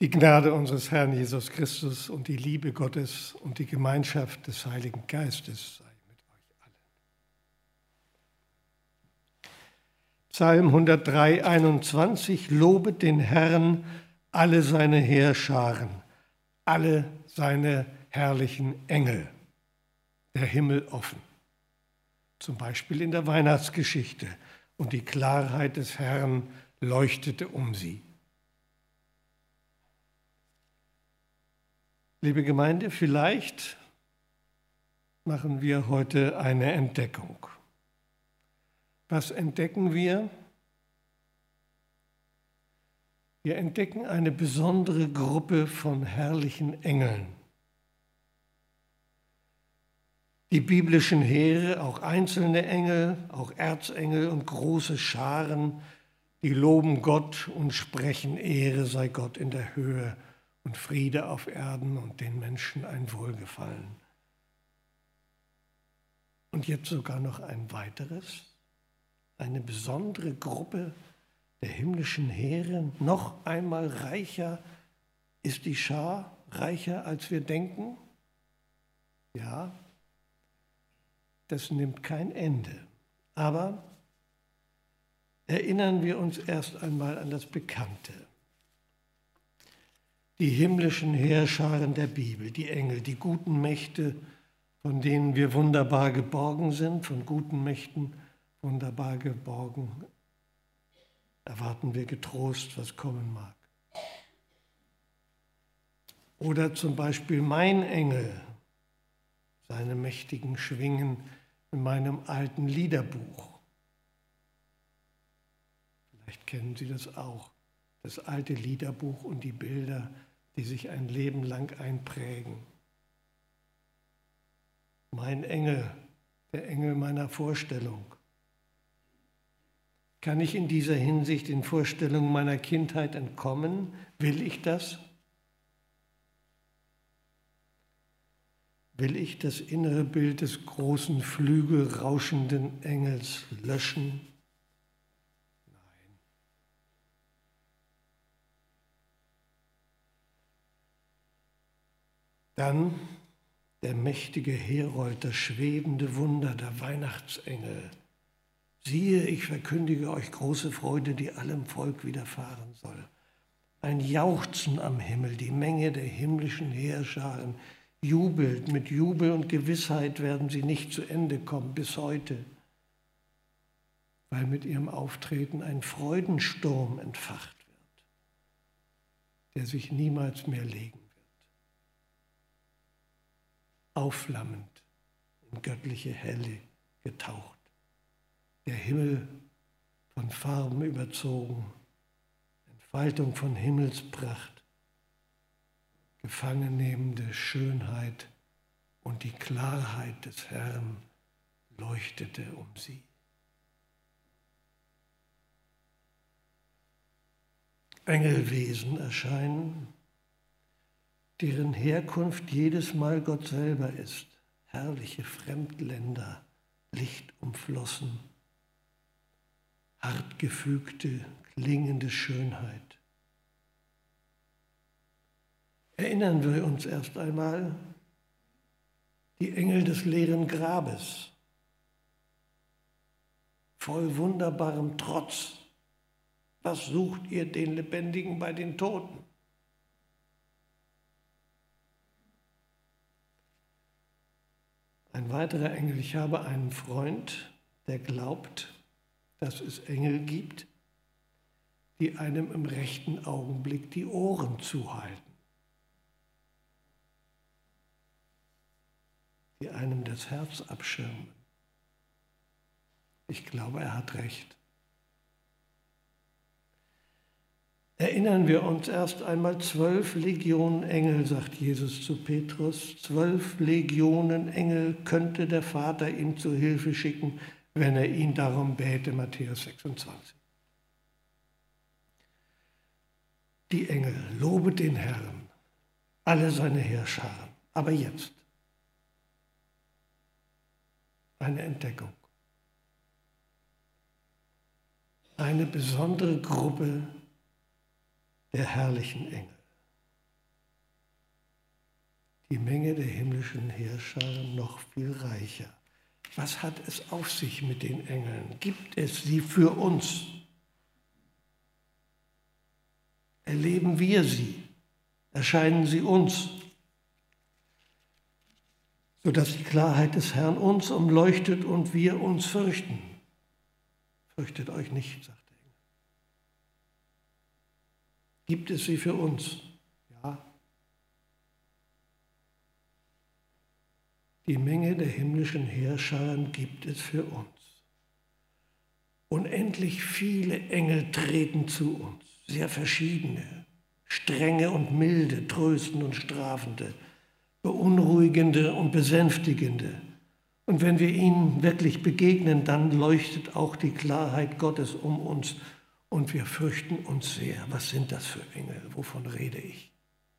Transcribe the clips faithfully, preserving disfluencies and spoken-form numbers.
Die Gnade unseres Herrn Jesus Christus und die Liebe Gottes und die Gemeinschaft des Heiligen Geistes sei mit euch allen. Psalm hundertdrei, einundzwanzig. Lobet den Herrn, alle seine Heerscharen, alle seine herrlichen Engel, der Himmel offen. Zum Beispiel in der Weihnachtsgeschichte. Und die Klarheit des Herrn leuchtete um sie. Liebe Gemeinde, vielleicht machen wir heute eine Entdeckung. Was entdecken wir? Wir entdecken eine besondere Gruppe von herrlichen Engeln. Die biblischen Heere, auch einzelne Engel, auch Erzengel und große Scharen, die loben Gott und sprechen, Ehre sei Gott in der Höhe und Friede auf Erden und den Menschen ein Wohlgefallen. Und jetzt sogar noch ein weiteres, eine besondere Gruppe der himmlischen Heere, noch einmal reicher ist die Schar, reicher als wir denken. Ja, das nimmt kein Ende. Aber erinnern wir uns erst einmal an das Bekannte. Die himmlischen Heerscharen der Bibel, die Engel, die guten Mächte, von denen wir wunderbar geborgen sind, von guten Mächten wunderbar geborgen, erwarten wir getrost, was kommen mag. Oder zum Beispiel mein Engel, seine mächtigen Schwingen in meinem alten Liederbuch. Vielleicht kennen Sie das auch, das alte Liederbuch und die Bilder, die sich ein Leben lang einprägen. Mein Engel, der Engel meiner Vorstellung. Kann ich in dieser Hinsicht den Vorstellungen meiner Kindheit entkommen? Will ich das? Will ich das innere Bild des großen, flügelrauschenden Engels löschen? Nein. Dann der mächtige Herold, das schwebende Wunder, der Weihnachtsengel. Siehe, ich verkündige euch große Freude, die allem Volk widerfahren soll. Ein Jauchzen am Himmel, die Menge der himmlischen Heerscharen jubelt. Mit Jubel und Gewissheit werden sie nicht zu Ende kommen bis heute, weil mit ihrem Auftreten ein Freudensturm entfacht wird, der sich niemals mehr legen wird. Aufflammend in göttliche Helle getaucht. Der Himmel von Farben überzogen, Entfaltung von Himmelspracht, gefangennehmende Schönheit und die Klarheit des Herrn leuchtete um sie. Engelwesen erscheinen, deren Herkunft jedes Mal Gott selber ist, herrliche Fremdländer, lichtumflossen, hartgefügte, klingende Schönheit. Erinnern wir uns erst einmal, die Engel des leeren Grabes, voll wunderbarem Trotz. Was sucht ihr den Lebendigen bei den Toten? Ein weiterer Engel, ich habe einen Freund, der glaubt, dass es Engel gibt, die einem im rechten Augenblick die Ohren zuhalten, die einem das Herz abschirmen. Ich glaube, er hat recht. Erinnern wir uns erst einmal, zwölf Legionen Engel, sagt Jesus zu Petrus, zwölf Legionen Engel könnte der Vater ihm zu Hilfe schicken, wenn er ihn darum bäte, Matthäus sechsundzwanzig. Die Engel, lobet den Herrn, alle seine Heerscharen. Aber jetzt eine Entdeckung. Eine besondere Gruppe der herrlichen Engel. die Menge der himmlischen Heerscharen noch viel reicher. Was hat es auf sich mit den Engeln? Gibt es sie für uns? Erleben wir sie? Erscheinen sie uns? Sodass die Klarheit des Herrn uns umleuchtet und wir uns fürchten. Fürchtet euch nicht, sagt der Engel. Gibt es sie für uns? Ja. Die Menge der himmlischen Heerscharen gibt es für uns. Unendlich viele Engel treten zu uns, sehr verschiedene, strenge und milde, tröstende und strafende, beunruhigende und besänftigende. Und wenn wir ihnen wirklich begegnen, dann leuchtet auch die Klarheit Gottes um uns und wir fürchten uns sehr. Was sind das für Engel? Wovon rede ich?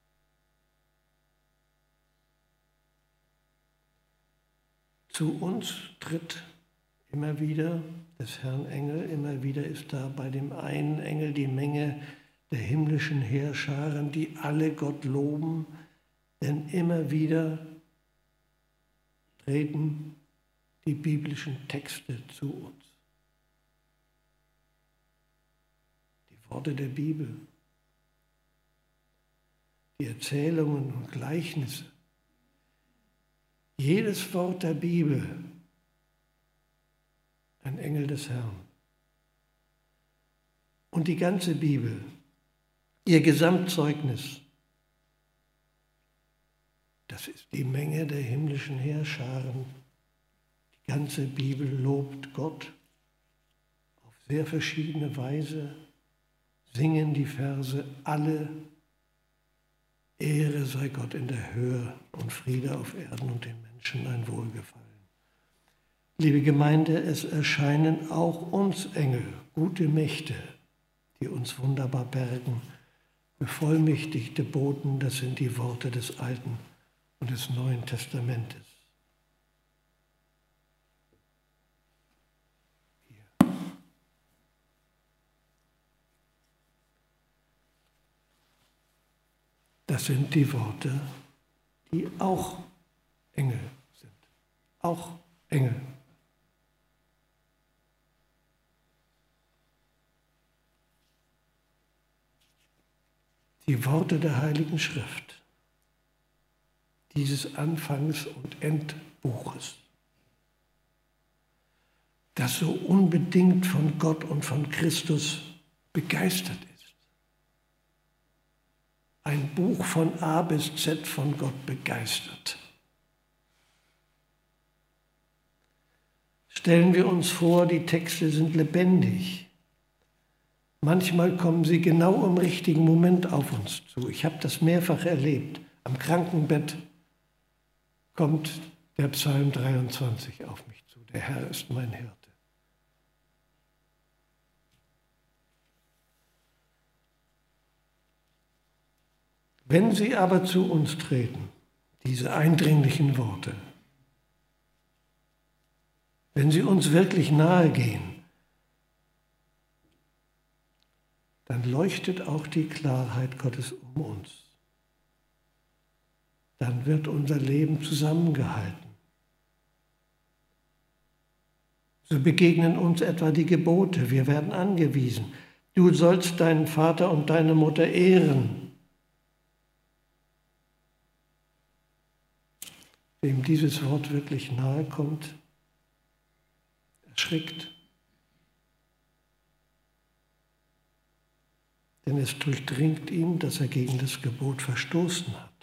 Zu uns tritt immer wieder des Herrn Engel, immer wieder ist da bei dem einen Engel die Menge der himmlischen Heerscharen, die alle Gott loben, denn immer wieder treten die biblischen Texte zu uns. Die Worte der Bibel, die Erzählungen und Gleichnisse. Jedes Wort der Bibel, ein Engel des Herrn. Und die ganze Bibel, ihr Gesamtzeugnis, das ist die Menge der himmlischen Heerscharen. Die ganze Bibel lobt Gott auf sehr verschiedene Weise, singen die Verse alle: Ehre sei Gott in der Höhe und Friede auf Erden und den Menschen ein Wohlgefallen. Liebe Gemeinde, es erscheinen auch uns Engel, gute Mächte, die uns wunderbar bergen, bevollmächtigte Boten, das sind die Worte des Alten und des Neuen Testamentes. Hier. Das sind die Worte, die auch Engel sind. Auch Engel. Die Worte der Heiligen Schrift, dieses Anfangs- und Endbuches, das so unbedingt von Gott und von Christus begeistert ist. Ein Buch von A bis Z von Gott begeistert. Stellen wir uns vor, die Texte sind lebendig. Manchmal kommen sie genau im richtigen Moment auf uns zu. Ich habe das mehrfach erlebt. Am Krankenbett kommt der Psalm dreiundzwanzig auf mich zu. Der Herr ist mein Hirte. Wenn sie aber zu uns treten, diese eindringlichen Worte, wenn sie uns wirklich nahe gehen, dann leuchtet auch die Klarheit Gottes um uns. Dann wird unser Leben zusammengehalten. So begegnen uns etwa die Gebote. Wir werden angewiesen. Du sollst deinen Vater und deine Mutter ehren. Wem dieses Wort wirklich nahe kommt, erschrickt. Denn es durchdringt ihn, dass er gegen das Gebot verstoßen hat.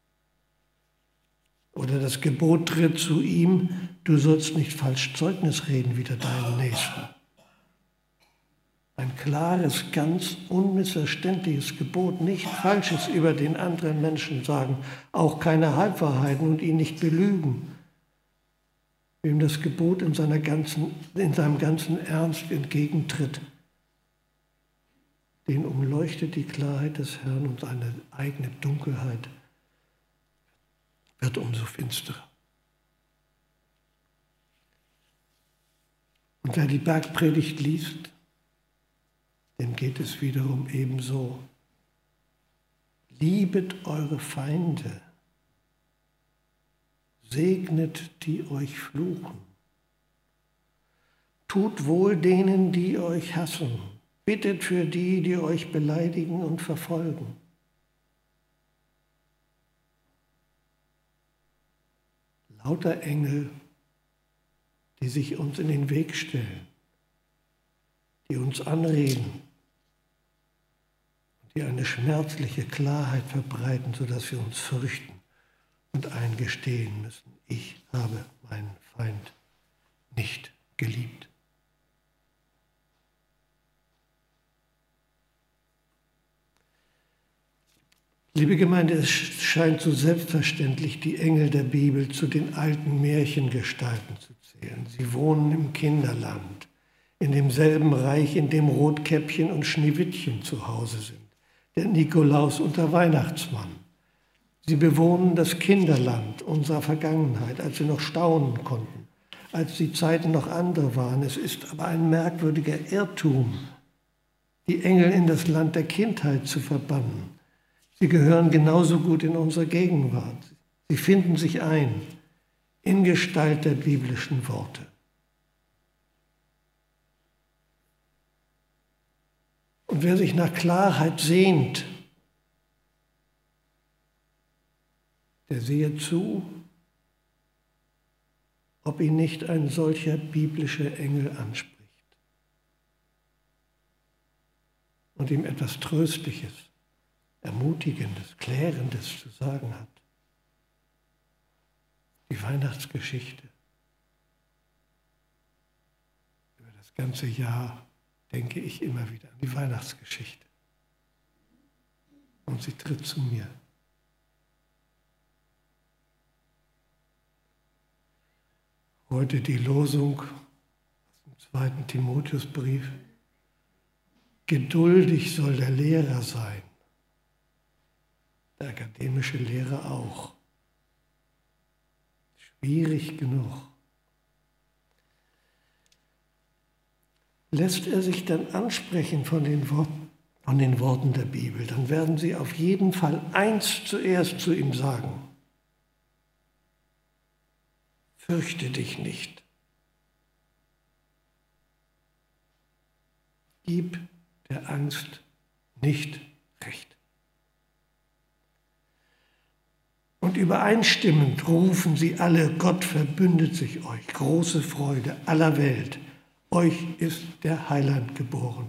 Oder das Gebot tritt zu ihm, du sollst nicht falsch Zeugnis reden wider deinen Nächsten. Ein klares, ganz unmissverständliches Gebot, nicht Falsches über den anderen Menschen sagen, auch keine Halbwahrheiten und ihn nicht belügen. Wem das Gebot in, seiner ganzen, in seinem ganzen Ernst entgegentritt, den umleuchtet die Klarheit des Herrn und seine eigene Dunkelheit wird umso finsterer. Und wer die Bergpredigt liest, dem geht es wiederum ebenso. Liebet eure Feinde, segnet, die euch fluchen. Tut wohl denen, die euch hassen. Bittet für die, die euch beleidigen und verfolgen. Lauter Engel, die sich uns in den Weg stellen, die uns anreden, die eine schmerzliche Klarheit verbreiten, sodass wir uns fürchten und eingestehen müssen, ich habe meinen Feind nicht geliebt. Liebe Gemeinde, es scheint so selbstverständlich, die Engel der Bibel zu den alten Märchengestalten zu zählen. Sie wohnen im Kinderland, in demselben Reich, in dem Rotkäppchen und Schneewittchen zu Hause sind, der Nikolaus und der Weihnachtsmann. Sie bewohnen das Kinderland unserer Vergangenheit, als wir noch staunen konnten, als die Zeiten noch andere waren. Es ist aber ein merkwürdiger Irrtum, die Engel in das Land der Kindheit zu verbannen. Sie gehören genauso gut in unsere Gegenwart. Sie finden sich ein in Gestalt der biblischen Worte. Und wer sich nach Klarheit sehnt, der sehe zu, ob ihn nicht ein solcher biblischer Engel anspricht und ihm etwas Tröstliches, Ermutigendes, Klärendes zu sagen hat. Die Weihnachtsgeschichte. Über das ganze Jahr denke ich immer wieder an die Weihnachtsgeschichte. Und sie tritt zu mir. Heute die Losung aus dem zweiten Timotheusbrief. Geduldig soll der Lehrer sein. Der akademische Lehrer auch. Schwierig genug. Lässt er sich dann ansprechen von den Worten, von den Worten der Bibel, dann werden sie auf jeden Fall eins zuerst zu ihm sagen. Fürchte dich nicht. Gib der Angst nicht Recht. Und übereinstimmend rufen sie alle, Gott verbündet sich euch, große Freude aller Welt. Euch ist der Heiland geboren.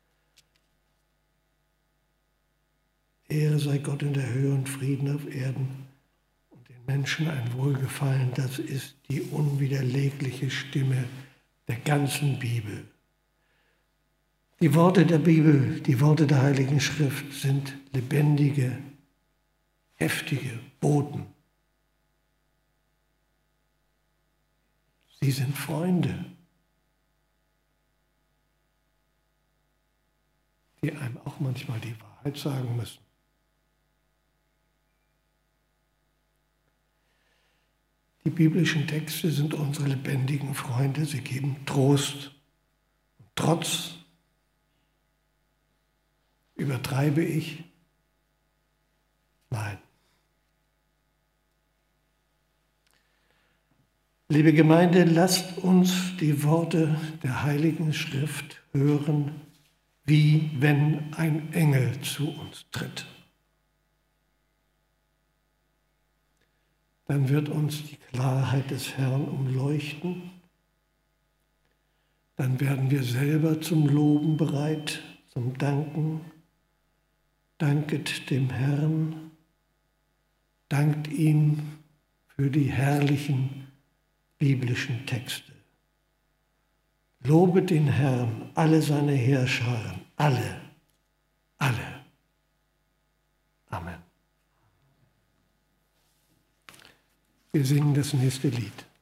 Ehre sei Gott in der Höhe und Frieden auf Erden und den Menschen ein Wohlgefallen. Das ist die unwiderlegliche Stimme der ganzen Bibel. Die Worte der Bibel, die Worte der Heiligen Schrift sind lebendige, heftige Boten. Sie sind Freunde, die einem auch manchmal die Wahrheit sagen müssen. Die biblischen Texte sind unsere lebendigen Freunde. Sie geben Trost und Trotz. Übertreibe ich? Nein. Liebe Gemeinde, lasst uns die Worte der Heiligen Schrift hören, wie wenn ein Engel zu uns tritt. Dann wird uns die Klarheit des Herrn umleuchten. Dann werden wir selber zum Loben bereit, zum Danken. Danket dem Herrn, dankt ihm für die herrlichen biblischen Texte. Lobet den Herrn, alle seine Heerscharen, alle, alle. Amen. Wir singen das nächste Lied.